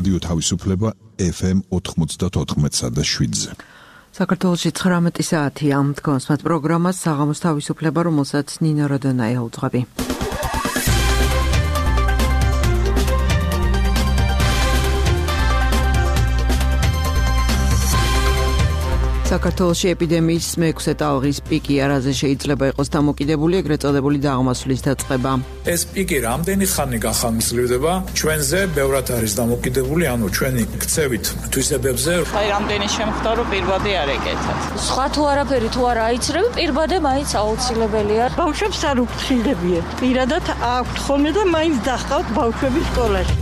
რადიო თავისუფლება FM 94.7-ზე. საქართველოში 19 საათია. თქვენს პროგრამას საღამოს თავისუფლება, რომელსაც ნინო როდონაია უძღვები. საქართველოში ეპიდემიის მე-6 ტალღის პიკი არაზე შეიძლება იყოს დამოკიდებული ეგრეთ წოდებული დაღმასვლის დაწყება. ეს პიკი რამდენი ხანი გახანგრძლივდება? ჩვენზე ბევრად არის დამოკიდებული, ანუ ჩვენი ქცევით თვისებებზე. აი რამდენი შემხდა რომ პირბადე არ ეკეთათ. სხვა თუ არაფერი თუ არ აიცრები, პირბადე მაინც აუცილებელია. ბავშვებს არ უფრთხილდებიან. პირადად აქვთ ხოლმე და მაინც დახავთ ბავშვები სკოლაში.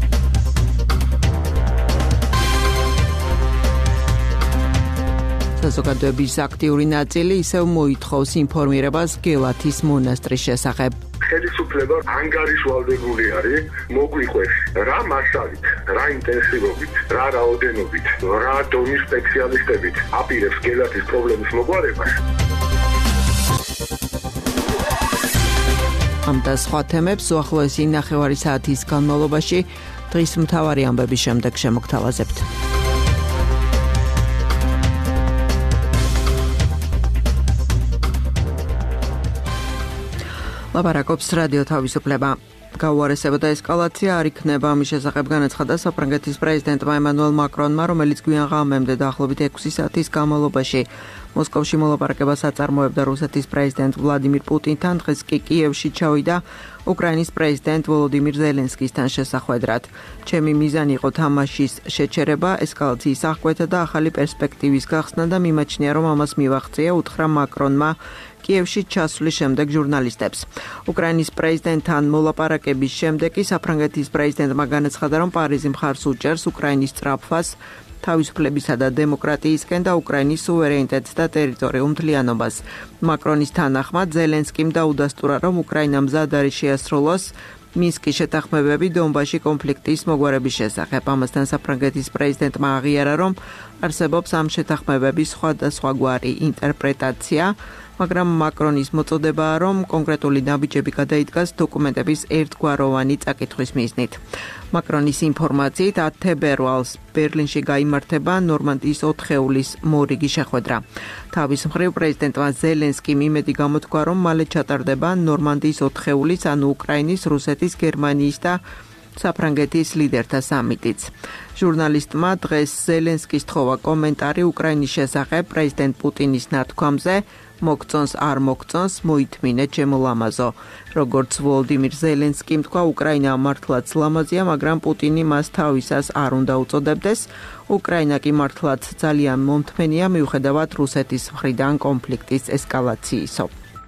საზოგადოების აქტიური ნაწილი ისევ მოითხოვს ინფორმირებას გელათის მონასტრის შესახებ. ხელისუფლება ანგარიშვალდებული არის მოგვიყვეს რა მასალით, რა ინტენსივობით, რა რაოდენობით, რა დონის სპეციალისტებით აპირებს გელათის პრობლემის მოგვარებას. ამ და სხვა თემებს უახლოესი ნახევარი საათის განმავლობაში დღის მთავარი ამბების შემდეგ შემოგთავაზებთ. ლაპარაკობს რადიო თავისუფლება. გაუარესებოდა ესკალაცია არ იქნება. ამის შესახებ განაცხადა საფრანგეთის პრეზიდენტმა ემანუელ მაკრონმა, რომელიც გვიან ღამემდე დაახლოებით 6 საათის განმავლობაში მოსკოვში მოლაპარაკებას აწარმოებდა რუსეთის პრეზიდენტ ვლადიმირ პუტინთან. დღეს კი კიევში ჩავიდა უკრაინის პრეზიდენტ ვოლოდიმირ ზელენსკისთან შესახვედრად. ჩემი მიზანი იყო თამაშის შეჩერება, ესკალაციის აღკვეთა და ახალი პერსპექტივის გახსნა და მიმაჩნია, რომ ამას მივაღწია, უთხრა მაკრონმა კიევში ჩასვლის შემდეგ ჟურნალისტებს. უკრაინის პრეზიდენტთან მოლაპარაკების შემდეგ კი საფრანგეთის პრეზიდენტმა განაცხადა, რომ პარიზი მხარს უჭერს უკრაინის სწრაფვას თავისუფლებისა და დემოკრატიისკენ და უკრაინის სუვერენიტეტს და ტერიტორიულ მთლიანობას. მაკრონის თანახმად ზელენსკიმ დაუდასტურა, რომ უკრაინა მზად არის შეასრულოს მინსკის შეთანხმებები დონბასში კონფლიქტის მოგვარების შესახებ. ამასთან საფრანგეთის პრეზიდენტმა აღიარა, რომ არსებობს ამ შეთანხმებების სხვადასხვაგვარი ინტერპრეტაცია, მაგრამ მაკრონის მოწოდებაა, რომ კონკრეტული ნაბიჯები გადაიდგას დოკუმენტების ერთგვაროვანი წაკითხვის მიზნით. მაკრონის ინფორმაციით 10 თებერვალს ბერლინში გაიმართება ნორმანდიის 4-ეულის მორიგი შეხვედრა. თავის მხრივ პრეზიდენტმა ზელენსკიმ იმედი გამოთქვა, რომ მალე ჩატარდება ნორმანდიის 4-ეულის, ანუ უკრაინის, რუსეთის, გერმანიის და საფრანგეთის ლიდერთა სამიტიც. ჟურნალისტმა დღეს ზელენსკის თხოვა კომენტარი უკრაინის შესახებ პრეზიდენტ პუტინის ნათქვამზე, მოგწონს არ მოგწონს, მოითმინე ჩემო ლამაზო. როგორც ვოლოდიმირ ზელენსკიმ თქვა, უკრაინა მართლაც ლამაზია, მაგრამ პუტინი მას თავისას არ უნდა უწოდებდეს. უკრაინა კი მართლაც ძალიან მომთმენია, მიუხედავად რუსეთის მხრიდან კონფლიქტის ესკალაციისო.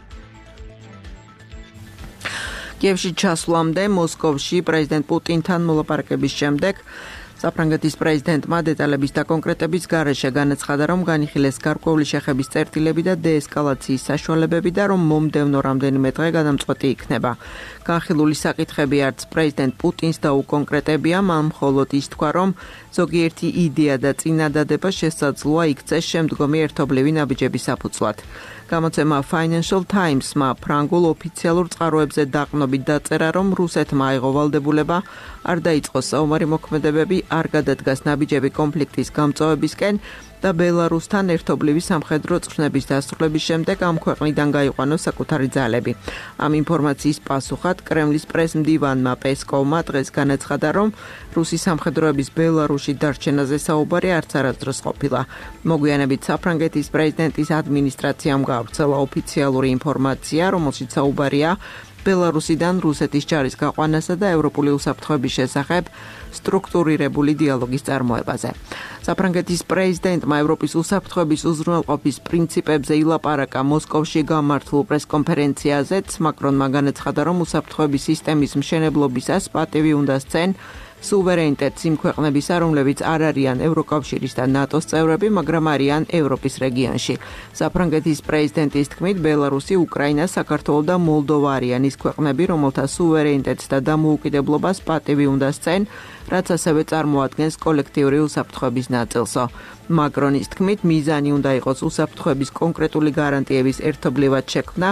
კიევში ჩასვლამდე მოსკოვში პრეზიდენტ პუტინთან მოლაპარაკების შემდეგ საფრანგეთის პრეზიდენტმა დეტალების და კონკრეტების გარეშე განაცხადა, რომ განიხილეს გარკვეული შეხების წერტილები და დეესკალაციის საშუალებები და რომ მომდევნო რამდენიმე დღე გადამწყვეტი იქნება. განხილული საკითხები არც პრეზიდენტ პუტინს დაუკონკრეტებია, მან მხოლოდ ის თქვა, რომ ზოგიერთი იდეა და წინადადება შესაძლოა იქცეს შემდგომი ერთობლივი ნაბიჯების საფუძვლად. გამოცემა Financial Times-მა ფრანგულ ოფიციალურ წყაროებზე დაყრდნობით დაწერა, რომ რუსეთმა აიღო ვალდებულება არ დაიწყოს საომარი მოქმედებები, არ გადადგას ნაბიჯები კონფლიქტის გამწვავებისკენ და ბელარუსთან ერთობლივი სამხედრო წვრთნების დასრულების შემდეგ ამ ქვეყნიდან გაიყვანოს საკუთარი ძალები. ამ ინფორმაციის პასუხად კრემლის პრესმდივანმა პესკოვმა დღეს განაცხადა, რომ რუსის სამხედროების ბელარუსში დარჩენაზე საუბარი არც არასდროს ყოფილა. მოგვიანებით საფრანგეთის პრეზიდენტის ადმინისტრაციამ გაავრცელა ოფიციალური ინფორმაცია, რომელშიც საუბარია ბელარუსიდან რუსეთის ჯარის გაყვანასა და ევროპული უსაფრთხოების შესახებ სტრუქტურირებული დიალოგის წარმოებაზე. საფრანგეთის პრეზიდენტმა ევროპის უსაფრთხოების უზრუნველყოფის პრინციპებზე ილაპარაკა მოსკოვში გამართულ პრესკონფერენციაზეც. მაკრონმა განაცხადა, რომ უსაფრთხოების სისტემის მშენებლობისას პატივი უნდა სცენ სუვერენიტეტს იმ ქვეყნებისა, რომლებიც არ არიან ევროკავშირის და ნატოს წევრები, მაგრამ არიან ევროპის რეგიონში. საფრანგეთის პრეზიდენტის თქმით, ბელარუსი, უკრაინა, საქართველო და მოლდოვა არიან ის ქვეყნები, რომელთა სუვერენიტეტს და დამოუკიდებლობას პატივი უნდა სცენ, რაც ასევე წარმოადგენს კოლექტიური უსაფრთხოების ნაწილსო. მაკრონის თქმით, მიზანი უნდა იყოს უსაფრთხოების კონკრეტული გარანტიების ერთობლივად შექმნა,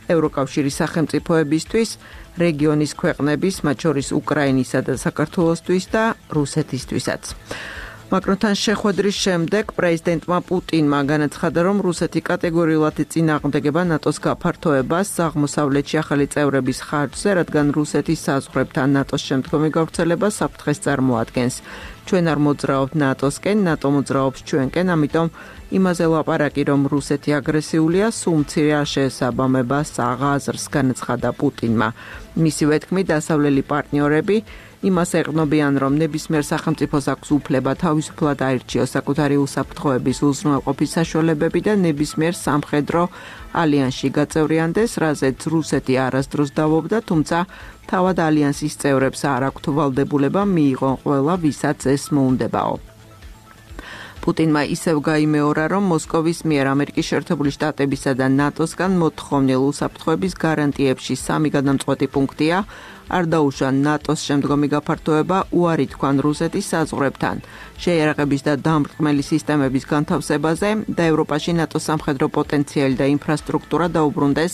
ევროკავშირის სახელმწიფოებისთვის, რეგიონის ქვეყნების, მათ შორის უკრაინისა და საქართველოსთვის და რუსეთისთვისაც. მაკრონთან შეხვედრის შემდეგ პრეზიდენტმა პუტინმა განაცხადა, რომ რუსეთი კატეგორიულად წინააღმდეგება ნატოს გაფართოებას აღმოსავლეთში ახალი წევრების ხარჯზე, რადგან რუსეთის საზღვრებთან ნატოს შემდგომი გავრცელება საფრთხეს წარმოადგენს. ჩვენ არ მოძრაობთ ნატოსკენ, ნატო მოძრაობს ჩვენკენ, ამიტომ იმაზე ლაპარაკი, რომ რუსეთი აგრესიულია, სულ მცირე არ შეესაბამება აზრს, განაცხადა პუტინმა. მისივე თქმით, დასავლელი პარტნიორები იმას ეყრდნობიან, რომ ნებისმიერ სახელმწიფოს აქვს უფლება თავისუფლად აირჩიოს საკუთარი უსაფრთხოების უზრუნველყოფის საშუალებები და ნებისმიერ სამხედრო ალიანსში გაწევრიანდეს, რაზეც რუსეთი არასდროს დავობდა, თუმცა თავად ალიანსის წევრებს არ აქვთ ვალდებულება მიიღონ ყველა, ვისაც ეს მოუნდებაო. პუტინმა ისევ გაიმეორა, რომ მოსკოვის მიერ ამერიკის შეერთებული შტატებისა და ნატოსგან მოთხოვნილ უსაფრთხოების გარანტიებში 3 გადამწყვეტი პუნქტია. არ დაუშვა ნატოს შემდგომი გაფართოება, უარი თქვან რუსეთის საზღვრებთან, შეიარაღების და დამრტყმელი სისტემების განთავსებაზე და ევროპაში ნატოს სამხედრო პოტენციალი და ინფრასტრუქტურა დაუბრუნდეს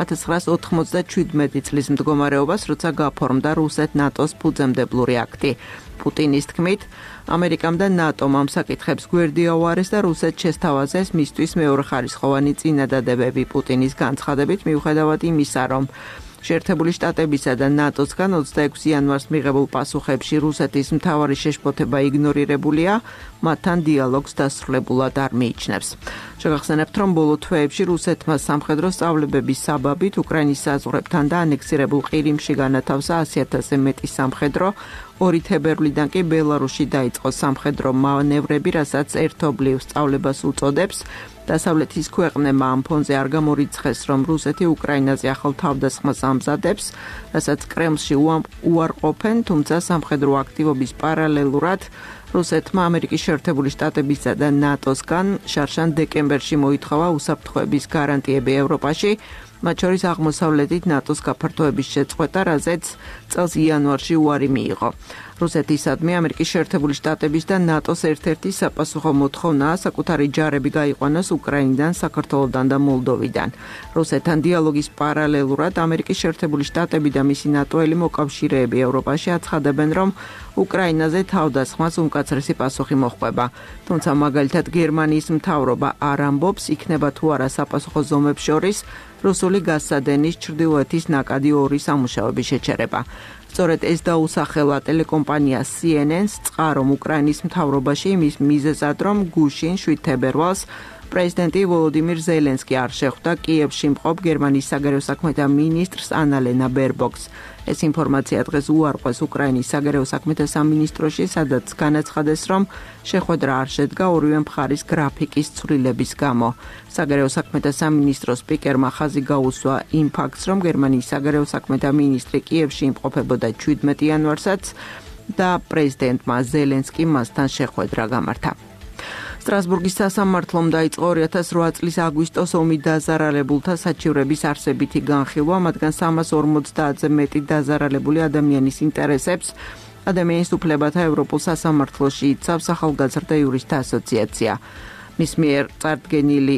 1997 წლის მდგომარეობას, როცა გაფორმდა რუსეთ-ნატოს ფუძემდებლური აქტი. პუტინის თქმით, ამერიკამ და ნატომ ამ საკითხებს გვერდი აუარეს და რუსეთს შესთავაზეს მისთვის მეორეხარისხოვანი წინადადებები. პუტინის განცხადებით, მიუხედავად იმისა, რომ შეერთებული შტატებისა და ნატოსგან 26 იანვარს მიღებულ პასუხებში რუსეთის მთავარი შეშფოთება იგნორირებულია, მათთან დიალოგს დასრულებულად არ მიიჩნევს. შეგახსენებთ, რომ ბოლო თვეებში რუსეთმა სამხედრო სწავლებების საბაბით უკრაინის საზღვრებთან და ანექსირებულ ყირიმში განათავსა 100,000-ზე მეტი სამხედრო, 2 თებერვლიდან კი ბელარუსში დაიწყო სამხედრო მანევრები, რასაც ერთობლივ სწავლებას უწოდებს. დასავლეთის ქვეყნებმა ამ ფონზე არ გამორიცხეს, რომ რუსეთი უკრაინაზე ახალ თავდასხმას ამზადებს, რასაც კრემლში უარყოფენ, თუმცა სამხედრო აქტივობის პარალელურად რუსეთმა ამერიკის შეერთებული შტატებისა და ნატოსგან შარშან დეკემბერში მოითხოვა უსაფრთხოების გარანტიები ევროპაში, მათ შორის აღმოსავლეთით ნატოს გაფართოების შეწყვეტა, რაზეც წელს იანვარში უარი მიიღო. რუსეთისადმი ამერიკის შეერთებული შტატების და ნატოს ერთ-ერთი საპასუხო მოთხოვნაა საკუთარი ჯარები გაიყვანოს უკრაინიდან, საქართველოდან და მოლდოვიდან. რუსეთთან დიალოგის პარალელურად ამერიკის შეერთებული შტატები და მისი ნატოელი მოკავშირეები ევროპაში აცხადებენ, რომ უკრაინაზე თავდასხმას უმკაცრესი პასუხი მოჰყვება. თუმცა მაგალითად გერმანიის მთავრობა არ ამბობს, იქნება თუ არა საპასუხო ზომებს შორის რუსული გაზსადენის ჩრდილოეთის ნაკადი 2 სამუშაოების შეჩერება. სწორედ ეს დაუსახელა ტელეკომპანია CNN-ს, წყარომ უკრაინის მთავრობაში იმის მიზეზად, რომ გუშინ 7 თებერვალს პრეზიდენტი ვოლოდიმირ ზელენსკი არ შეხვდა კიევში მყოფ გერმანიის საგარეო საქმეთა მინისტრს ანალენა ბერბოკს. ეს ინფორმაცია დღეს უარყვეს უკრაინის საგარეო საქმეთა სამინისტროში, სადაც განაცხადეს, რომ შეხვედრა არ შედგა ორივე მხარის გრაფიკის ცვლილების გამო. საგარეო საქმეთა სამინისტროს სპიკერმა ხაზი გაუსვა იმ ფაქტს, რომ გერმანიის საგარეო საქმეთა მინისტრი კიევში იმყოფებოდა 17 იანვარსაც და პრეზიდენტმა ზელენსკიმ მასთან შეხვედრა გამართა. სტრასბურგის სასამართლომ დაიწყო 2008 წლის აგვისტოს ომით დაზარალებულთა საჩივრების არსებითი განხილვა, მათგან 350-ზე მეტი დაზარალებული ადამიანის ინტერესებს ადამიანის უფლებათა ევროპულ სასამართლოში იცავს ახალგაზრდა იურისტთა ასოციაცია. მის მიერ წარდგენილი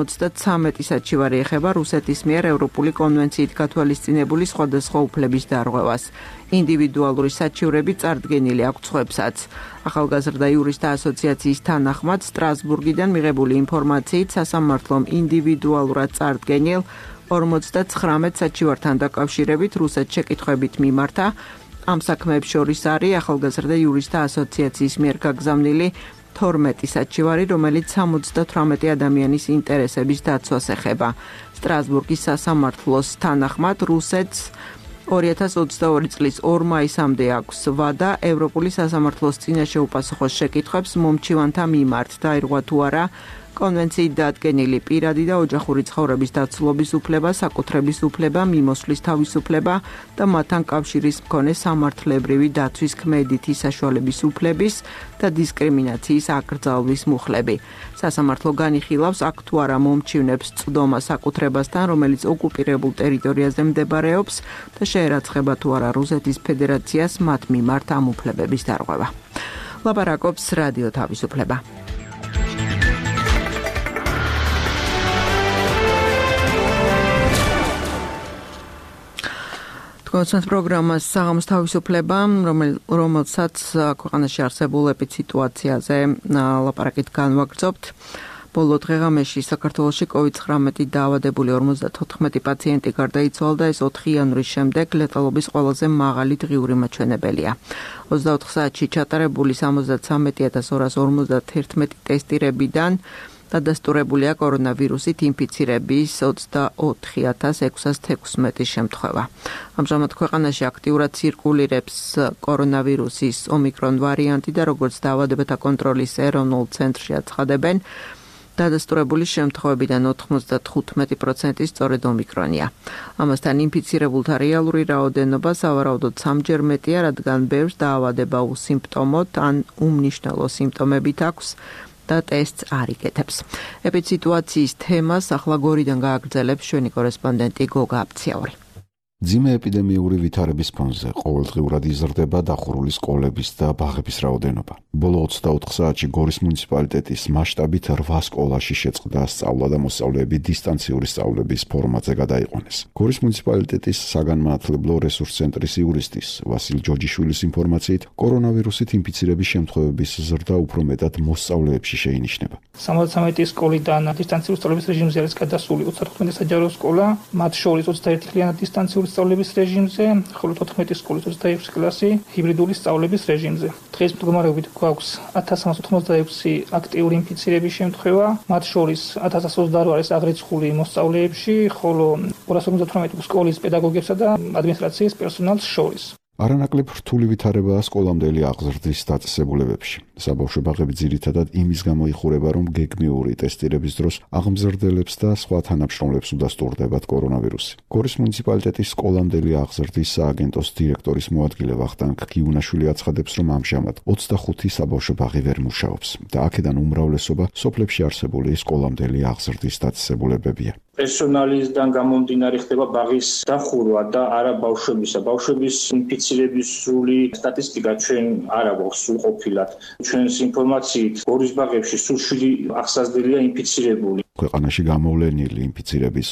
53 საჩივარი ეხება რუსეთის მიერ ევროპული კონვენციით გათვალისწინებული სხვადასხვა უფლების დარღვევას. ინდივიდუალური საჩივრები წარდგენილი აქვს სხვებსაც. ახალგაზრდა იურისტთა ასოციაციის თანახმად სტრასბურგიდან მიღებული ინფორმაციით სასამართლომ ინდივიდუალურად წარდგენილ 59 საჩივართან დაკავშირებით რუსეთს შეკითხვებით მიმართა. ამ საქმეებს შორის არის ახალგაზრდა იურისტთა ასოციაციის მიერ გაგზავნილი 12 საჩივარი, რომელიც 78 ადამიანის ინტერესების დაცვას ეხება. სტრასბურგის სასამართლოს თანახმად რუსეთს 2022 წლის 2 მაისამდე აქვს ვადა ევროპული სასამართლოს წინაშე უპასუხოს შეკითხვებს მომჩივანთა მიმართ დაირღვა თუ არა კონვენციით დადგენილი პირადი და ოჯახური ცხოვრების დაცულობის უფლება, საკუთრების უფლება, მიმოსვლის თავისუფლება და მათთან კავშირის მქონე სამართლებრივი დაცვის ქმედითი საშუალების უფლების და დისკრიმინაციის აკრძალვის მუხლები. სასამართლო განიხილავს აქ თუ არა მომჩივნებს წვდომა საკუთრებასთან, რომელიც ოკუპირებულ ტერიტორიაზე მდებარეობს და შეერაცხება თუ არა რუსეთის ფედერაციას მათ მიმართ ამ უფლებების დარღვევა. ლაპარაკობს რადიო თავისუფლება. კონსტანტ პროგრამას საღამოს თავისუფლება, რომელსაც ქვეყანაში არსებულ ეპიდსიტუაციაზე ლაპარაკით განვაგრძობთ. ბოლო დღეღამეში საქართველოში COVID-19 დაავადებული 54 პაციენტი გარდაიცვალა და ეს 4 იანვრის შემდეგ ლეტალობის ყველაზე მაღალი დღიური მაჩვენებელია. 24 საათში ჩატარებული 73251 ტესტირებიდან დადასტურებულია კორონავირუსით ინფიცირების 24616 შემთხვევა. ამჟამად ქვეყანაში აქტიურად ცირკულირებს კორონავირუსის ომიკრონ ვარიანტი და როგორც დაავადებათა კონტროლის ეროვნულ ცენტრში აცხადებენ, დადასტურებული შემთხვევებიდან 95% სწორედ ომიკრონია. ამასთან ინფიცირებულთა რეალური რაოდენობა სავარაუდოდ 3-ჯერ მეტია, რადგან ბევრს დაავადება უსიმპტომოდ ან უმნიშვნელო სიმპტომებით აქვს და ტესტს არ იკეთებს. ეპიდსიტუაციის თემას ახლა გორიდან გააგრძელებს ჩვენი კორესპონდენტი გოგა აფციაური. ძიმე ეპიდემიური ვითარების ფონზე ყოველდღიურად იზრდება დახურული სკოლების და ბაღების რაოდენობა. ბოლო 24 საათში გორის მუნიციპალიტეტის მასშტაბით 8 სკოლაში შეწყდა სწავლა და მოსწავლეები დისტანციური სწავლების ფორმატზე გადაიყვანეს. გორის მუნიციპალიტეტის საგანმანათლებლო რესურს ცენტრის იურისტის ვასილ ჯოჯიშვილის ინფორმაციით, კორონავირუსით ინფიცირების შემთხვევების ზრდა უფრო მეტად მოსწავლეებში შეინიშნება. 73 სკოლიდან დისტანციური სწავლების რეჟიმზე არის გადასული 35 საჯარო სკოლა, მათ შორის 21 დისტანციური სწავლების რეჟიმზე, ხოლო 14 სკოლის 26 კლასი ჰიბრიდული სწავლების რეჟიმზე. დღეს მდგომარეობით გვაქვს 1386 აქტიური ინფიცირების შემთხვევა, მათ შორის 1122 არის აღრიცხული მოსწავლეებში, ხოლო 258 სკოლის პედაგოგებსა და ადმინისტრაციის პერსონალს შორის. არანაკლებ რთული ვითარებაა სკოლამდელი აღზრდის დაწესებულებებში. საბავშვო ბაღები ძირითადად იმის გამო იხურება, რომ გეგმიური ტესტირების დროს აღმზრდელებს და სხვა თანამშრომლებს უდასტურდებათ კორონავირუსი. გორის მუნიციპალიტეტის სკოლამდელი აღზრდის სააგენტოს დირექტორის მოადგილე ვახტანგ გიუნაშვილი აცხადებს, რომ ამჟამად 25 საბავშვო ბაღი ვერ მუშაობს და აქედან უმრავლესობა სოფლებში არსებული სკოლამდელი აღზრდის დაწესებულებებია. პერსონალისგან გამომდინარე ხდება ბაღის დახურვა და არა ბავშვებისა. ბავშვების ინფიცირების სრული სტატისტიკა ჩვენ არ აქვს სრულყოფილად. ჩვენს ინფორმაციით გორის ბაღებში სულ 7 აღსაზრდელია ინფიცირებული. ქვეყანაში გამოვლენილი ინფიცირების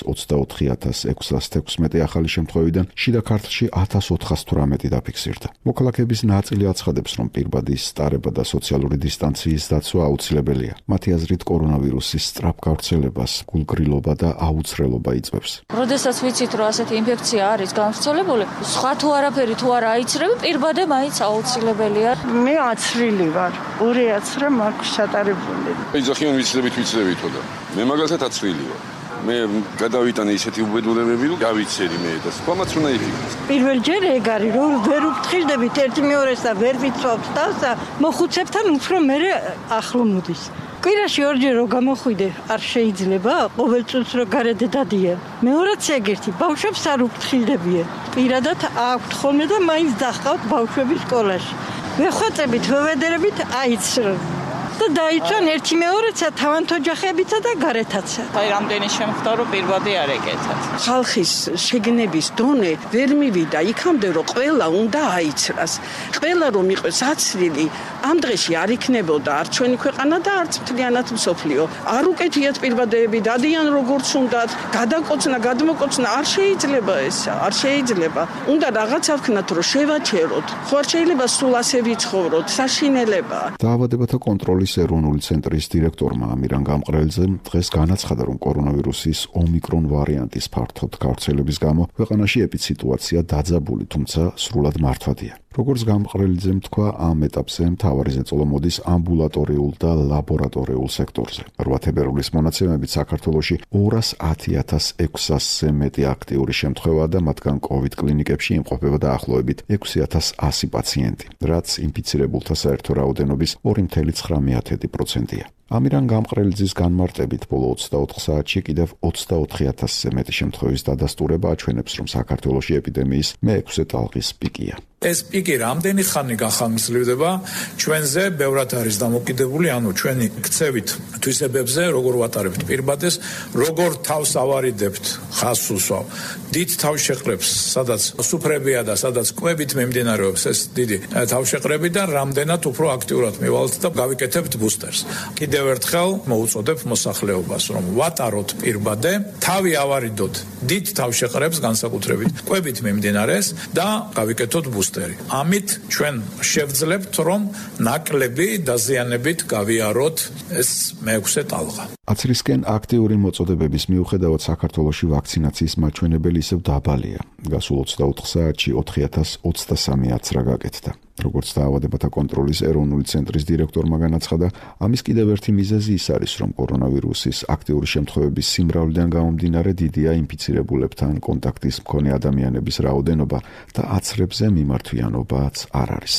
24616 ახალი შემთხვევიდან შიდა ქართლში 1418 დაფიქსირდა. მოქალაქეების ნაწილი აცხადებს, რომ პირბადის სტარება და სოციალური დისტანციის დაცვა აუცილებელია. მათი აზრით კორონავირუსის სწრაფ გავრცელებას გულგრილობა და აუცრელობა იწვევს. როდესაც ვიცით, რომ ასეთი ინფექცია არის გავრცელებული, სხვა თუ არაფერი თუ არ აიცრები, პირბადე მაინც აუცილებელია. მე აცრილი ვარ, 2 აცრა მაქვს ჩატარებული. ეძახიან ვიცლებით და მე მაგალითად აცრილი ვარ. მე გადავიტანე ისეთი უბედურებები, რომ გავიცერი მე და სხვამაც უნდა იფიქროს. პირველჯერ ეგ არის, რომ ვერ ვფრთხილდებით ერთი მეორეს და ვერ ვიცვავთ თავს და მოხუცებთან უფრო მე ახლო მოდის. კვირაში 2ჯერ რო გამოხვიდე, არ შეიძლება, ყოველ წუთს რო გარედე დადიან. მეორეც ეგერთი, ბავშვებს არ უფრთხილდებიან. პირადად აქვთ ხოლმე და მაინც დახყავთ ბავშვები სკოლაში. ვეხვაწებით, ვევედერებით აიცრენ. და დაიცვან ერთი მეორეცა თავანთ ოჯახებითა და გარეთაცა. აი რამდენი შემხდა რომ პირბადე არ ეკეთათ. ხალხის შეგნების დონე ვერ მივიდა იქამდე რომ ყველა უნდა აიცრას. ყველა რომ იყოს აცრილი, ამ დღეში არ იქნებოდა არც ჩვენი ქვეყანა და არც მთლიანად მსოფლიო. არ უკეთიათ პირბადეები, დადიან როგორც უნდათ, გადაკოცნა, გადმოკოცნა არ შეიძლება ესა, არ შეიძლება. უნდა რაღაცა ვქნათ რომ შევაჩეროთ. ხო არ შეიძლება სულ ასე ვიცხოვროთ, საშინელებაა. დაავადებათა კონტროლის ეროვნული ცენტრის დირექტორმა ამირან გამყრელიძემ დღეს განაცხადა, რომ კორონავირუსის ომიკრონ ვარიანტის ფართოდ გავრცელების გამო ქვეყანაში ეპიდსიტუაცია დაძაბული, თუმცა სრულად მართვადია. როგორც გამყრელიძემ თქვა, ამ ეტაპზე მთავარი ზეწოლა მოდის ამბულატორიულ და ლაბორატორიულ სექტორზე. 8 თებერვლის მონაცემებით საქართველოში 210600-ზე მეტი აქტიური შემთხვევა და მათგან COVID კლინიკებში იმყოფება დაახლოებით 6100 პაციენტი, რაც ინფიცირებულთა საერთო რაოდენობის 2.9%-ია. ამირან გამყრელიძის განმარტებით ბოლო 24 საათში კიდევ 24000-ზე მეტი შემთხვევის დადასტურება აჩვენებს, რომ საქართველოში ეპიდემიის მე-6 ტალღის პიკია. ეს პიკი რამდენი ხანი გახანგრძლივდება, ჩვენზე ბევრად არის დამოკიდებული, ჩვენი ქცევით თვისებებზე, როგორ ვატარებთ პირბადეს, როგორ თავს ავარიდებთ, ხაზს უსვავ. დიდ თავშეყრებს, სადაც სუფრებია და სადაც კვებით მიმდინარეობს ეს დიდი თავშეყრები და რამდენად უფრო აქტიურად მივალთ და გავიკეთებთ ბუსტერს. კიდევ ერთხელ მოუწოდებ მოსახლეობას, რომ ვატაროთ პირბადე, თავი ავარიდოთ დიდ თავშეყრებს, განსაკუთრებით კვებით მიმდინარეს და გავიკეთოთ ბუსტერი. ამით ჩვენ შევძლებთ, რომ ნაკლები დაზიანებით გავიაროთ ეს მეექვსე ტალღა. აცრისკენ აქტიური მოწოდებების მიუხედავად საქართველოში ვაქცინაციის მაჩვენებელი ისევ დაბალია. გასულ 24 საათში 4023 აცრა გაკეთდა. როგორც დაავადებათა კონტროლის ეროვნული ცენტრის დირექტორმა განაცხადა, ამის კიდევ ერთი მიზეზი ის არის, რომ კორონავირუსის აქტიური შემთხვევების სიმრავლიდან გამომდინარე დიდია ინფიცირებულებთან კონტაქტის მქონე ადამიანების რაოდენობა და აცრებზე მიმართვიანობაც არ არის.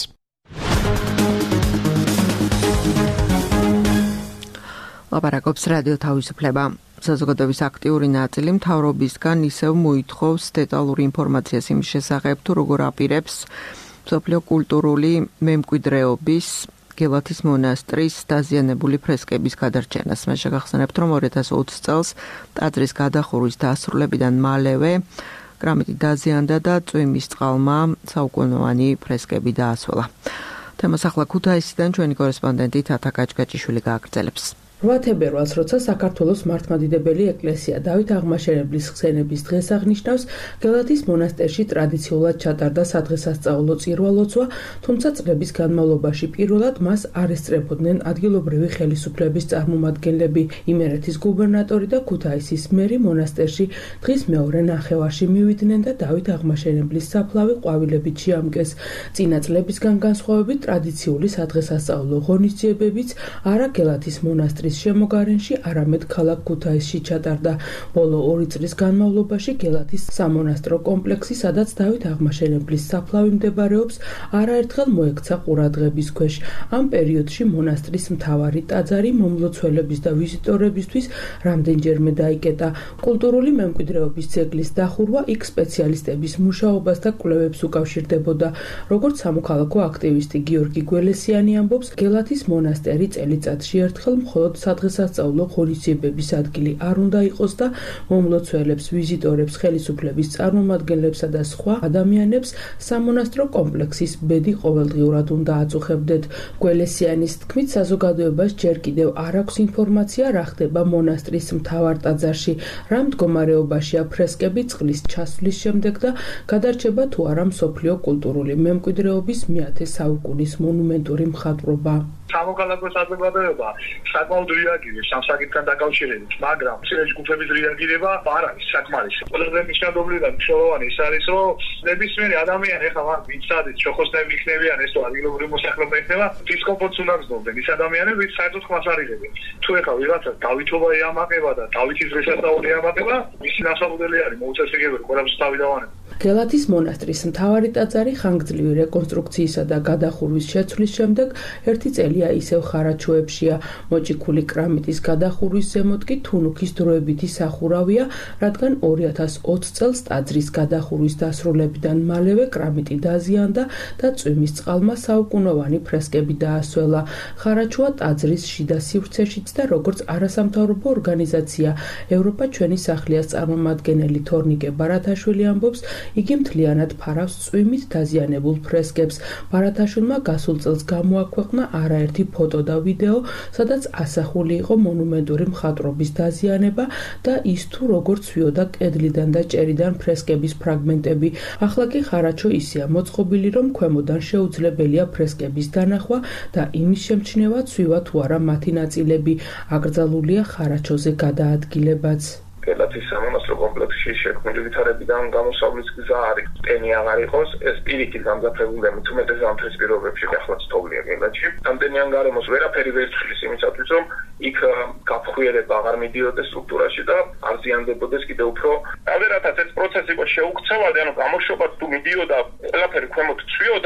ლაპარაკობს რადიო თავისუფლება. საზოგადოების აქტიური ნაწილი მთავრობისგან ისევ მოითხოვს დეტალური ინფორმაციას იმის შესახებ, თუ როგორ აპირებს მსოფლიო კულტურული მემკვიდრეობის გელათის მონასტრის დაზიანებული ფრესკების გადარჩენას. მე შეგახსენებთ, რომ 2020 წელს ტაძრის გადახურვის დასრულებიდან მალევე კრამიტი დაზიანდა და წვიმის წყალმა საუკუნოვანი ფრესკები დაასვლა. თემას ახლა ქუთაისიდან ჩვენი კორესპონდენტი თათა კაჭკაჭიშვილი გააგრძელებს. 8 თებერვალს, როცა საქართველოს მართლმადიდებელი ეკლესია დავით აღმაშენებლის ხსენების დღეს აღნიშნავს, გელათის მონასტერში ტრადიციულად ჩატარდა სადღესასწაულო წირვა-ლოცვა, თუმცა წლების განმავლობაში პირველად მას არ ესწრებოდნენ ადგილობრივი ხელისუფლების წარმომადგენლები. იმერეთის გუბერნატორი და ქუთაისის მერი მონასტერში დღის მეორე ნახევარში მივიდნენ და დავით აღმაშენებლის საფლავი ყვავილებით შეამკეს. წინა წლებისგან განსხვავებით ტრადიციული სადღესასწაულო ღონისძიებებიც არა გელათის მონასტრის შემოგარენში, არამედ ქალაქ ქუთაისში ჩატარდა. ბოლო 2 წლის განმავლობაში გელათის სამონასტრო კომპლექსი, სადაც დავით აღმაშენებლის საფლავი მდებარეობს, არაერთხელ მოექცა ყურადღების ქვეშ. ამ პერიოდში მონასტრის მთავარი ტაძარი მომლოცველების და ვიზიტორებისთვის რამდენჯერმე დაიკეტა. კულტურული მემკვიდრეობის ძეგლის დახურვა იქ სპეციალისტების მუშაობას და კვლევებს უკავშირდებოდა. როგორც სამოქალაქო აქტივისტი გიორგი გველესიანი ამბობს, გელათის მონასტერი წელიწადში ერთხელ მხოლოდ სადღესასწაულო ღონისძიებების ადგილი არ უნდა იყოს და მომლოცველებს, ვიზიტორებს, ხელისუფლების წარმომადგენლებსა და სხვა ადამიანებს სამონასტრო კომპლექსის ბედი ყოველდღიურად უნდა აწუხებდეთ. გველესიანის თქმით, საზოგადოებას ჯერ კიდევ არ აქვს ინფორმაცია, რა ხდება მონასტრის მთავარ ტაძარში, რა მდგომარეობაშია ფრესკები წყლის ჩასვლის შემდეგ და გადარჩება თუ არა მსოფლიო კულტურული მემკვიდრეობის მე-10 საუკუნის მონუმენტური მხატვრობა. სამოქალაქო საზოგადოება საკმაოდ რეაგირებს ამ საკითხთან დაკავშირებით, მაგრამ ცირეში ჯგუფების რეაგირება არ არის საკმარისი. ყველაზე მნიშვნელოვანი და მნიშვნელოვანი ის არის, რომ ნებისმიერი ადამიანი ახლა მაგ ვიცადეთ, შეხოსნები იქნებიან, ეს თუ ადგილობრივი მოსახლეობა იქნება, დისკომფორტს უნდა გრძნობდნენ ის ადამიანები, ვინც საერთოდ ხმას არ იღებენ. თუ ახლა ვიღაცა დავითობა ეამაყება და დავითის დღესასწაული ეამაყება, მისი ნასაყუდელი არის მოუწესრიგებელი, ყველაფერს თავი დავანება. გელათის მონასტრის მთავარი ტაძარი ხანგრძლივი რეკონსტრუქციისა და გადახურვის შეცვლის შემდეგ 1 წელია ისევ ხარაჩოებშია. მოჭიქული კრამიტის გადახურვის ზემოთ კი თუნუქის დროებითი სახურავია, რადგან 2020 წელს ტაძრის გადახურვის დასრულებიდან მალევე კრამიტი დაზიანდა და წვიმის წყალმა საუკუნოვანი ფრესკები დაასველა. ხარაჩოა ტაძრის შიდა სივრცეშიც და როგორც არასამთავრობო ორგანიზაცია ევროპა ჩვენი სახლიას წარმომადგენელი თორნიკე ბარათაშვილი ამბობს, იგი მთლიანად ფარავს წვიმით დაზიანებულ ფრესკებს. ბარათაშვილმა გასულ წელს გამოაქვეყნა არაერთი ფოტო და ვიდეო, სადაც ასახული იყო მონუმენტური მხატვრობის დაზიანება და ის თუ როგორ ცვიოდა კედლიდან და ჭერიდან ფრესკების ფრაგმენტები. ახლა კი ხარაჩო ისეა მოწყობილი, რომ ქვემოდან შეუძლებელია ფრესკების დანახვა და იმის შემჩნევა, ცვივა თუ არა მათი ნაწილები. აკრძალულია ხარაჩოზე გადაადგილებაც. გელათის სამონასტრო კომპლექსში შექმნილი ვითარებიდან გამოსავლის გზა არის. ტენი აღარ იყოს, ეს პირიქით გამძაფრებულია მithumetes ზამთრის პირობებში, ახლაც თოვლია გელათში. ამდენიან გარემოს ვერაფერი ვერ ცვლის იმისათვის, რომ იქ გაფხვიერება აღარ მიდიოდეს სტრუქტურაში და არ ზიანდებოდეს კიდევ უფრო. რადგანაც ეს პროცესი იყო შეუქცევადი, ანუ გამოშვებაც თუ მიდიოდა, ყველაფერი ქვემოთ ცვიოდა,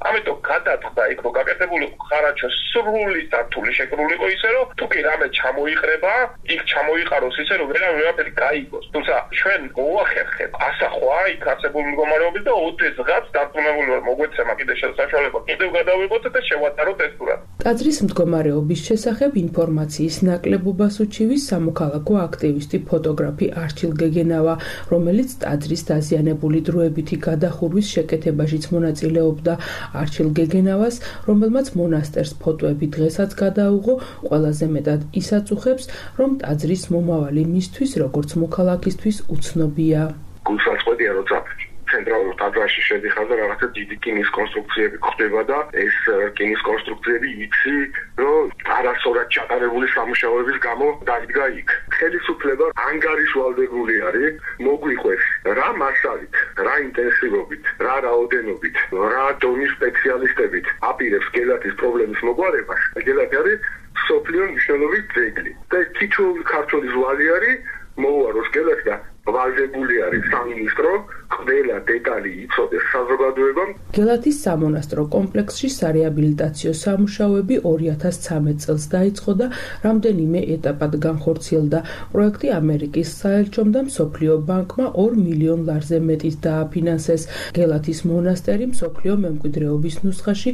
ამიტომ გადაწყდა იქ რომ გაკეთებული ხარაჩო სრული სართული შეკრულიყო ისე რომ თუ კი რამე ჩამოიყრება იქ ჩამოიყაროს ისე რომ ვერაფერი გაიგოს თუმცა ჩვენ მოახერხეთ ასახვა იქ არსებული მდგომარეობის და ოდესღაც დარწმუნებული ვარ მოგვეცემა კიდე საშუალება კიდევ გადავიღოთ და შევატაროთ ეს ტურად ტაძრის მდგომარეობის შესახებ ინფორმაციის ნაკლებობას უჩივის სამოქალაქო აქტივისტი ფოტოგრაფი არჩილ გეგენავა რომელიც ტაძრის დაზიანებული დროებითი გადახურვის შეკეთებაშიც მონაწილეობდა არჩილ გეგენავას რომელმაც მონასტერს ფოტოები დღესაც გადაუღო ყველაზე მეტად ის აწუხებს რომ ტაძრის მომავალი მისთვის როგორც მოქალაქისთვის უცნობია გულსაწყოდია როცა ცენტრალურ ტაძარში შედიხარ და რაღაცა დიდი კინის კონსტრუქციები ხდება და ეს კინის კონსტრუქციები იცი რომ არასწორად ჩატარებული სამუშაოების გამო დაიდგა იქ ხელისუფლება ანგარიშვალდებული არის მოგვიყვეს რა მასალით რა ინტენსივობით რა რაოდენობით რა დონის სპეციალისტებით აპირებს გელათის პრობლემის მოგვარებას გელათი არის სოფლიო მნიშვნელობის ძეგლი და თითოეული ქართველი ზვალი არის მოუაროს გელათს და ვალდებული არის სამინისტრო ყველა დეტალი იცოდეს საზოგადოებამ გელათის სამონასტრო კომპლექსში სარეაბილიტაციო სამუშაოები 2013 წელს დაიწყო და რამდენიმე ეტაპად განხორციელდა პროექტი ამერიკის საელჩომ და მსოფლიო ბანკმა 2 მილიონ ლარზე მეტის დააფინანსეს გელათის მონასტერი მსოფლიო მემკვიდრეობის ნუსხაში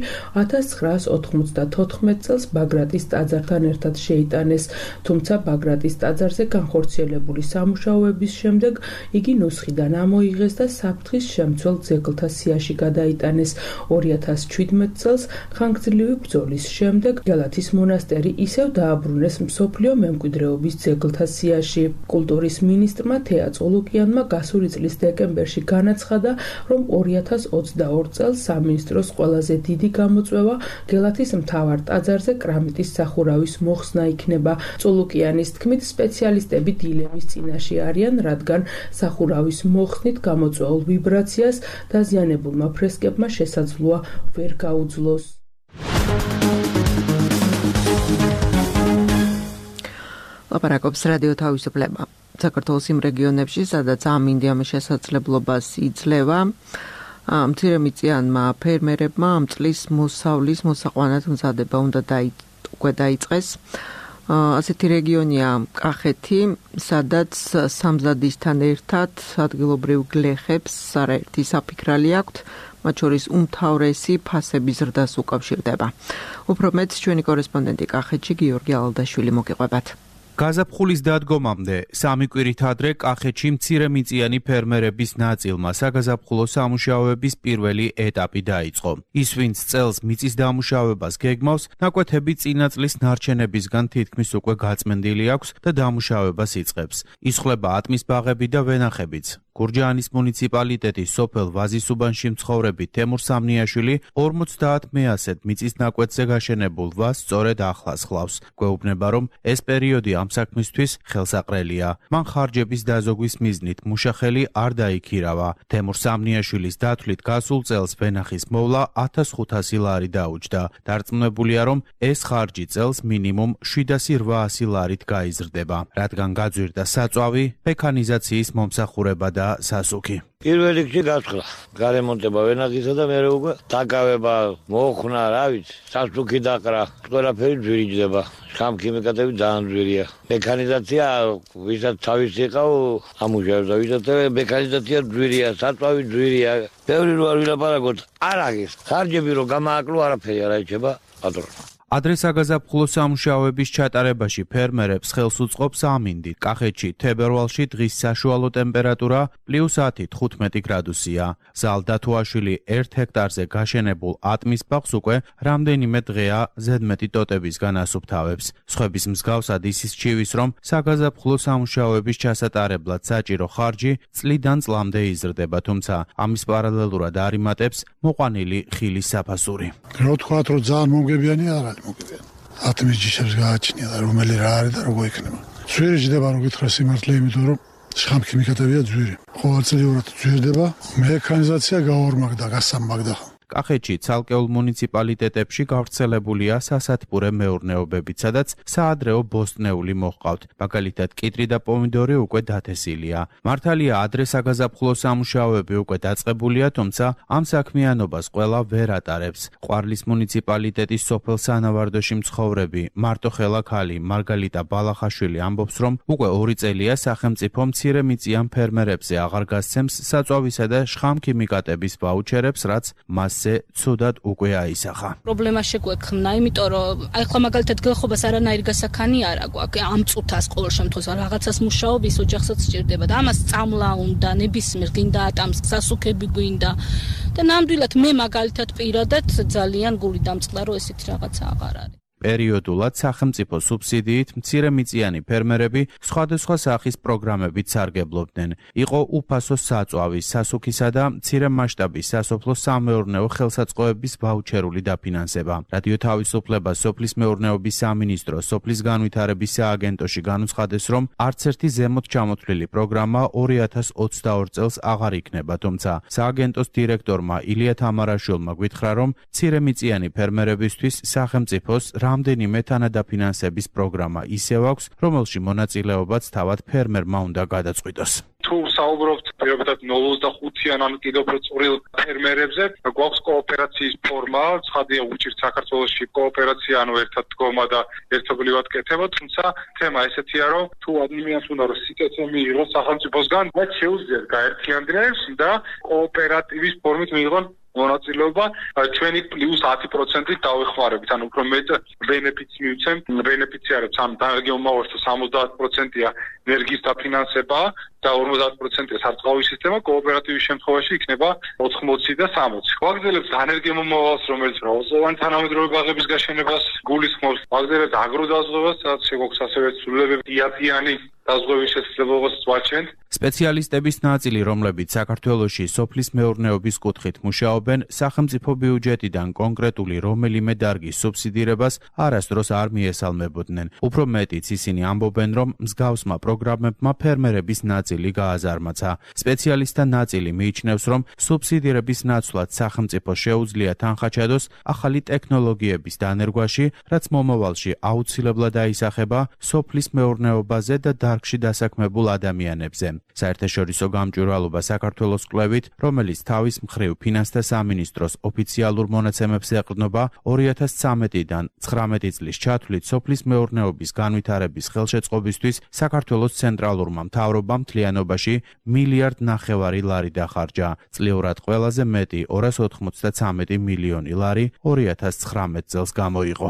1994 წელს ბაგრატის ტაძართან ერთად შეიტანეს თუმცა ბაგრატის ტაძარზე განხორციელებული სამუშაოების შემდეგ იგი ნუსხიდან ამოიღეს და საფრთხის შემცველ ძეგლთა სიაში გადაიტანეს 2017 წელს ხანგრძლივი ბრძოლის შემდეგ გელათის მონასტერი ისევ დააბრუნეს მსოფლიო მემკვიდრეობის ძეგლთა სიაში კულტურის მინისტრმა თეა წოლუკიანმა გასული წლის დეკემბერში განაცხადა რომ 2022 წელს სამინისტროს ყველაზე დიდი გამოწვევა გელათის მთავარ ტაძარზე კრამიტის სახურავის მოხსნა იქნება წოლუკიანის თქმით სპეციალისტები დილემის წინაშე არიან რადგან სახურავის მოხსნით გამოწვეულ ვიბრაციას დაზიანებულმა ფრესკებმა შესაძლოა ვერ გაუძლოს. ლაპარაკობს რადიო თავისუფლება. საქართველოს იმ რეგიონებში, სადაც ამ ინდიამის შესაძლებლობას იძლევა, მცირემიწიანმა ფერმერებმა ამ წლის მოსავლის მოსაყვანად მზადება უნდა დაიწყეს. ასეთი რეგიონია კახეთი, სადაც სამზადისთან ერთად ადგილობრივ გლეხებს არაერთი საფიქრალი აქვთ, მათ შორის უმთავრესი ფასების ზრდას უკავშირდება. უფრო მეტს ჩვენი კორესპონდენტი კახეთში გიორგი ალდაშვილი მოგიყვებათ. გაზაფხულის დადგომამდე სამი კვირით ადრე კახეთში მცირემიწიანი ფერმერების ნაწილმა საგაზაფხულო სამუშაოების პირველი ეტაპი დაიწყო. ის ვინც წელს მიწის დამუშავებას გეგმავს, ნაკვეთები წინა წლის ნარჩენებისგან თითქმის უკვე გაწმენდილი აქვს და დამუშავებას იწყებს. ისხლება ატმის ბაღები და ვენახებიც. გურჯაანის მუნიციპალიტეტის სოფელ ვაზისუბანში მცხოვრები თემურ სამნიაშვილი 50 მეასეთ მიწის ნაკვეთზე გაშენებულ ვაზს სწორედ ახლას ხლავს. გვეუბნება, რომ ეს პერიოდი ამ საქმისთვის ხელსაყრელია. მან ხარჯების დაზოგვის მიზნით მუშახელი არ დაიქირავა. თემურ სამნიაშვილის დათვლით გასულ წელს ვენახის მოვლა 1500 ლარი დაუჯდა. დარწმუნებულია, რომ ეს ხარჯი წელს მინიმუმ 700-800 ლარით გაიზრდება, რადგან გაძვირდა საწვავი, მექანიზაციის მომსახურება და სასუქი. პირველ რიგში გასხლა, გარემონტება ვენახისა და მერე უკვე დაკავება, მოხნა, რა ვიცი, სასუქი დაყრა, ყველაფერი ძვირიჯდება. სამქიმიკატები ძალიან ძვირია. მექანიზაცია, ვისაც თავისი იყავ, ამუშავებს და ვისაც მექანიზაცია ძვირია, საწვავი ძვირია. ბევრი რო არ ვილაპარაკოთ, არ აღის. ხარჯები რო გამააკლო, არაფერი არ აიჩება, პატრონო. ადრე საგაზაფხულო სამუშაოების ჩატარებაში ფერმერებს ხელს უწყობს ამინდი. კახეთში თებერვალში დღის საშუალო ტემპერატურა +10-15 გრადუსია. ზალ დათუაშვილი 1 ჰექტარზე გაშენებულ ატმის ბაღს უკვე რამდენიმე დღეა ზედმეტი ტოტებისგან ასუფთავებს. სხვების მსგავსად ისიც ჩივის, რომ საგაზაფხულო სამუშაოების ჩასატარებლად საჭირო ხარჯი წლიდან წლამდე იზრდება, თუმცა ამის პარალელურად არ იმატებს მოყვანილი ხილის საფასური. რა თქვათ, რომ ძალიან მომგებიანი არ არის. ატმის ჯიშებს გააჩნია და რომელი რა არის და როგორ იქნება. ძვირი ჯდება რომ გითხრა სიმართლე, იმიტომ რომ შხამქიმიკატებია ძვირი. ყოველწლიურად ძვირდება, მექანიზაცია გაორმაგდა, გასამაგდა. კახეთში ცალკეულ მუნიციპალიტეტებში გავრცელებულია სასათბურე მეურნეობებიც, სადაც საადრეო ბოსტნეული მოჰყავთ. მაგალითად, კიტრი და პომიდორი უკვე დათესილია. მართალია, ადრე საგაზაფხულო სამუშაოები უკვე დაწყებულია, თუმცა ამ საქმიანობას ყველა ვერ ატარებს. ყვარლის მუნიციპალიტეტის სოფელ სანავარდოში მცხოვრები მარტოხელა ქალი მარგალიტა ბალახაშვილი ამბობს, რომ უკვე 2 წელია სახელმწიფო მცირემიწიან ფერმერებზე აღარ გასცემს საწვავისა და შხამქიმიკატების ვაუჩერებს, რაც მასზე ცუდად უკვე აისახა. პრობლემა შეგვექმნა, იმიტომ რომ ახლა მაგალითად გლეხობას არანაირი გასახანი არ აქვს. ამ წუთას ყოველ შემთხვევაში რაღაცას მუშაობის ოჯახსაც სჭირდება და ამას წამლა უნდა, ნებისმიერ გინდა ატამს, სასუქები გვინდა. და ნამდვილად მე მაგალითად პირადად ძალიან გული დამწყდა, რომ ესეთი რაღაცა აღარ არის. პერიოდულად სახელმწიფო სუბსიდიით მცირემიწიანი ფერმერები სხვადასხვა სახის პროგრამებით სარგებლობდნენ. იყო უფასო საწვავის, სასუქისა და მცირე მასშტაბის სასოფლო სამეურნეო ხელსაწყოების ვაუჩერული დაფინანსება. რადიო თავისუფლება სოფლის მეურნეობის სამინისტროს სოფლის განვითარების სააგენტოში განუცხადეს, რომ არც ერთი ზემოთ ჩამოთვლილი პროგრამა 2022 წელს აღარ იქნება, თუმცა სააგენტოს დირექტორმა ილია თამარაშვილმა გითხრა, რომ მცირემიწიანი ფერმერებისთვის სახელმწიფოს რამდენიმე თანადაფინანსების პროგრამა ისევ აქვს, რომელში მონაწილეობაც თავად ფერმერმა უნდა გადაწყვიტოს. თუ საუბრობთ პირობითად 0-25-იან ან კიდევ უფრო წვრილ ფერმერებზე, გვაქვს კოოპერაციის ფორმა, ცხადია უჭირთ საქართველოში კოოპერაცია, ანუ ერთად დგომა და ერთობლივად კეთება, თუმცა თემა ესეთია, რომ თუ ადამიანს უნდა რომ სიტეცე მიიღოს სახელმწიფოსგან, მათ შეუძლიათ გაერთიანდნენ და კოოპერატივის ფორმით მიიღონ მონაწილეობა ჩვენი პლუს 10%-ით დავეხმარებით, ანუ უფრო მეტ ბენეფიტს მივცემთ, ბენეფიციარებს ამ დაგემოვართ 70%-ია ენერგიის დაფინანსება და 50%-ია სარწყავი სისტემა, კოოპერატივის შემთხვევაში იქნება 80 და 60. ვაგრძელებთ ენერგიამომავალს, რომელიც მრავალწლოვანი თანამედროვე ბაღების გაშენებას გულისხმობს, ვაგრძელებთ აგროდაზღვევას, სადაც შეგვაქვს ასევე ცვლილებები დიატიანი დაზღვევის შესაძლებლობას ვაჩვენთ. სპეციალისტების ნაწილი, რომლებიც საქართველოში სოფლის მეურნეობის კუთხით მუშაობენ, სახელმწიფო ბიუჯეტიდან კონკრეტული რომელიმე დარგის სუბსიდირებას არასდროს არ მიესალმებოდნენ. უფრო მეტიც ისინი ამბობენ, რომ მსგავსმა პროგრამებმა ფერმერების ნაწილი გააზარმაცა. სპეციალისტთა ნაწილი მიიჩნევს, რომ სუბსიდირების ნაცვლად სახელმწიფო შეუძლია თანხაჩადოს ახალი ტექნოლოგიების დანერგვაში, რაც მომავალში აუცილებლად აისახება სოფლის მეურნეობაზე და დარგში დასაქმებულ ადამიანებზე. საერთაშორისო გამჭვირვალობა საქართველოს კვლევით, რომელიც თავის მხრივ ფინანსთა სამინისტროს ოფიციალურ მონაცემებს ეყრდნობა, 2013-დან 19 წლის ჩათვლით სოფლის მეურნეობის განვითარების ხელშეწყობისთვის საქართველოს ცენტრალურმა მთავრობამ მთლიანობაში 1,5 მილიარდი ლარი დახარჯა. წლიურად ყველაზე მეტი 293 მილიონი ლარი 2019 წელს გამოიღო.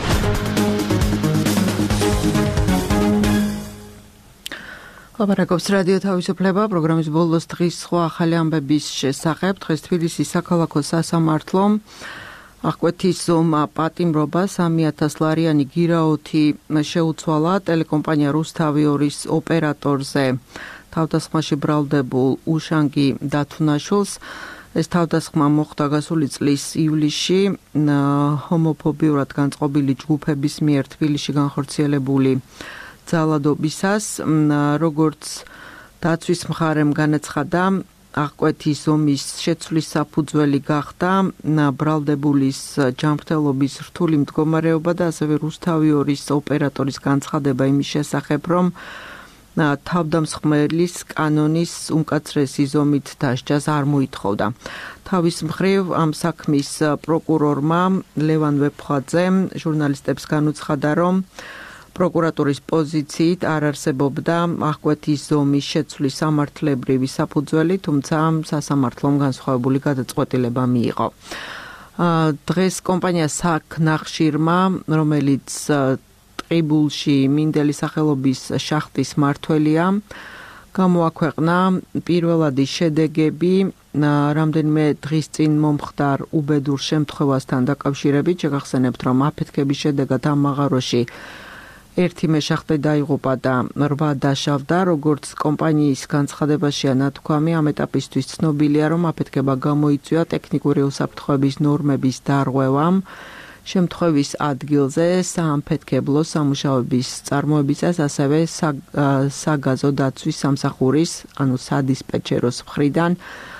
ლაპარაკობს რადიო თავისუფლება პროგრამის ბოლოს დღის სხვა ახალი ამბების შესახებ. დღეს თბილისის საქალაქო სასამართლო აღკვეთის ზომა პატიმრობა 3,000 ლარიანი გირაოთი შეუცვალა ტელეკომპანია რუსთავი 2-ის ოპერატორზე თავდასხმაში ბრალდებულ უშანგი დათუნაშვილს. ეს თავდასხმა მოხდა გასული წლის ივლისში ჰომოფობიურად განწყობილი ჯგუფების მიერ თბილისში განხორციელებული ძალადობისას, როგორც დაცვის მხარემ განაცხადა, აღკვეთის ზომის შეცვლის საფუძველი გახდა ბრალდებულის ჯანმრთელობის რთული მდგომარეობა და ასევე რუსთავი 2-ის ოპერატორის განცხადება იმის შესახებ, რომ თავდამსხმელის კანონის უმკაცრესი ზომით დასჯას არ მოითხოვდა. თავის მხრივ ამ საქმის პროკურორმა ლევან ვეფხვაძემ ჟურნალისტებს განუცხადა, რომ პროკურატურის პოზიციით არ არსებობდა აღკვეთის ზომის შეცვლის სამართლებრივი საფუძველი, თუმცა სასამართლომ განსხვავებული გადაწყვეტილება მიიღო. დღეს კომპანია საქნახშირმა, რომელიც ტყიბულში მინდელი სახელობის შახტის მმართველია, გამოაქვეყნა პირველადი შედეგები რამდენიმე დღის წინ მომხდარ უბედურ შემთხვევასთან დაკავშირებით. შეგახსენებთ, რომ აფეთქების შედეგად ამ მაღაროში ერთი მეშახტე დაიღუპა და 8 დაშავდა, როგორც კომპანიის განცხადებაშია ნათქვამი, ამ ეტაპისთვის ცნობილია, რომ აფეთქება გამოიწვია ტექნიკური უსაფრთხოების ნორმების დარღვევამ, შემთხვევის ადგილზე საამფეთქებლო სამუშაოების წარმოებისას, ასევე საგაზო დაცვის სამსახურის, ანუ სადისპეჩეროს მხრიდან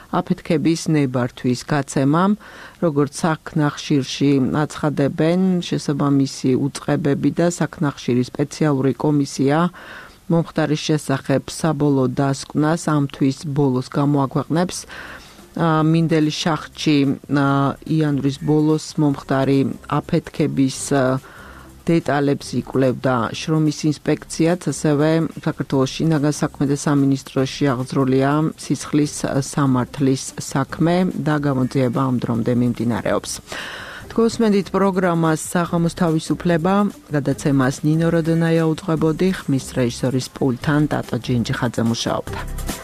აფეთქების ნებართვის გაცემამ, როგორც საქნახშირში აცხადებენ შესაბამისი უწყებები და საქნახშირის სპეციალური კომისია მომხდარის შესახებ საბოლოო დასკვნას ამ თვის ბოლოს გამოაქვეყნებს. მინდელის შახტში იანვრის ბოლოს მომხდარი აფეთქების დეტალებს იკვლევდა შრომის ინსპექციაც, ასევე საქართველოს შინაგან საქმეთა სამინისტროში აღძრულია სისხლის სამართლის საქმე და გამოძიება ამ დრომდე მიმდინარეობს. თქვენსმენდით პროგრამას საღამოს თავისუფლება, გადაცემას ნინო როდონაია უძღვებოდი, ხმის რეჟისორის პულტთან ტატო ჯინჯიხაძე მუშაობდა.